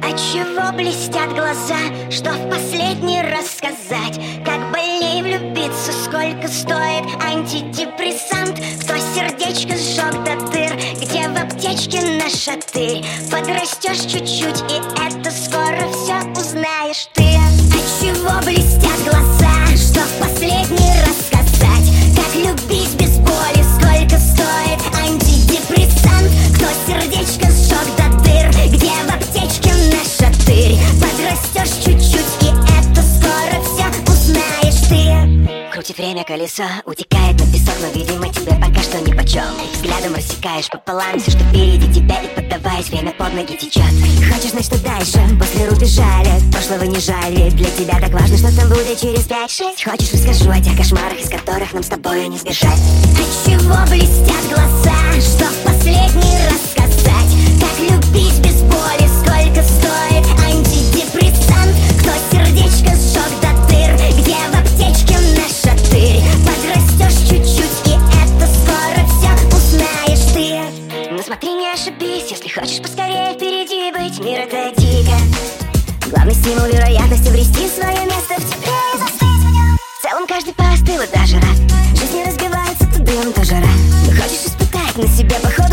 Отчего блестят глаза, что в последний раз сказать? Как больней влюбиться, сколько стоит антидепрессант? Кто сердечко сжег до дыр, где в аптечке на шатырь? Подрастешь чуть-чуть, и это скоро все узнаешь ты. Отчего блестят глаза, что в последний раз сказать? Как любить без боли, сколько стоит антидепрессант? Кто сердечко сжег до дыр, где в аптечке на шатырь? Подрастешь чуть-чуть, и это скоро все узнаешь ты. Крутит время колесо, утекает на песок, но, видимо, тебе пока что нипочем. Взглядом рассекаешь пополам все, что впереди тебя, и поддаваясь, время под ноги течет. Хочешь знать, что дальше? После рубежали, прошлого не жаль, ведь для тебя так важно, что там будет через 5-6. Хочешь, расскажу о тех кошмарах, из которых нам с тобой не сбежать? Отчего блестят глаза, что в последний раз сказать? Как любить без боли, сколько стоит антидепрессант? Кто сердечко сжег до дыр, где в аптечке на шатырь? Подрастешь чуть-чуть, и это скоро все узнаешь ты. Но смотри, не ошибись, если хочешь поскорее впереди быть. Мир — это дико. Главный стимул вероятности врести свое место в тепле и застыть в нем. В целом каждый поостыл и даже рад. Жизнь не разбивается, то дым, то жара. Хочешь испытать на себе, походу